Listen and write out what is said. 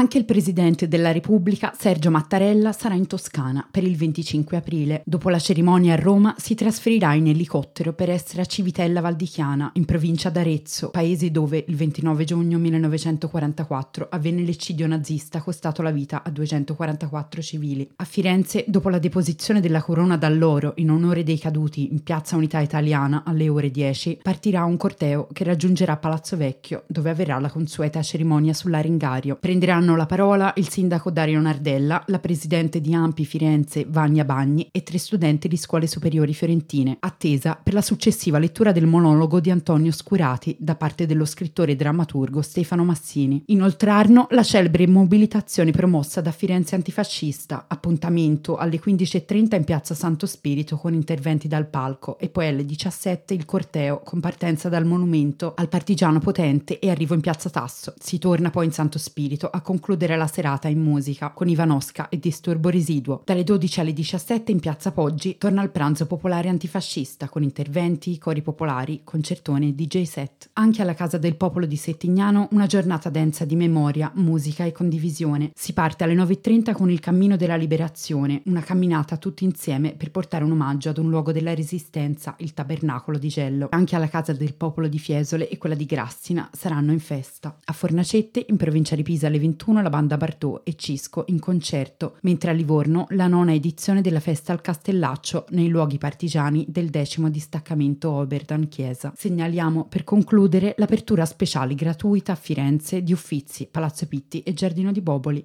Anche il presidente della Repubblica, Sergio Mattarella, sarà in Toscana per il 25 aprile. Dopo la cerimonia a Roma si trasferirà in elicottero per essere a Civitella Valdichiana, in provincia d'Arezzo, paese dove il 29 giugno 1944 avvenne l'eccidio nazista costato la vita a 244 civili. A Firenze, dopo la deposizione della corona d'alloro in onore dei caduti in Piazza Unità Italiana alle ore 10, partirà un corteo che raggiungerà Palazzo Vecchio, dove avverrà la consueta cerimonia sull'Arengario. Prenderanno la parola il sindaco Dario Nardella, la presidente di Ampi Firenze Vania Bagni e 3 studenti di scuole superiori fiorentine, attesa per la successiva lettura del monologo di Antonio Scurati da parte dello scrittore e drammaturgo Stefano Massini. In Oltrarno la celebre mobilitazione promossa da Firenze Antifascista, appuntamento alle 15:30 in piazza Santo Spirito con interventi dal palco e poi alle 17 il corteo con partenza dal monumento al partigiano potente e arrivo in piazza Tasso. Si torna poi in Santo Spirito a concludere la serata in musica con Ivanosca e Disturbo Residuo. Dalle 12 alle 17 in piazza Poggi torna il pranzo popolare antifascista con interventi, cori popolari, concertone e DJ set. Anche alla Casa del Popolo di Settignano una giornata densa di memoria, musica e condivisione. Si parte alle 9:30 con il Cammino della Liberazione, una camminata tutti insieme per portare un omaggio ad un luogo della Resistenza, il Tabernacolo di Gello. Anche alla Casa del Popolo di Fiesole e quella di Grassina saranno in festa. A Fornacette, in provincia di Pisa, alle 21 la banda Bartò e Cisco in concerto, mentre a Livorno la 9ª edizione della festa al Castellaccio nei luoghi partigiani del 10° distaccamento Oberdan Chiesa. Segnaliamo per concludere l'apertura speciale gratuita a Firenze di Uffizi, Palazzo Pitti e Giardino di Boboli.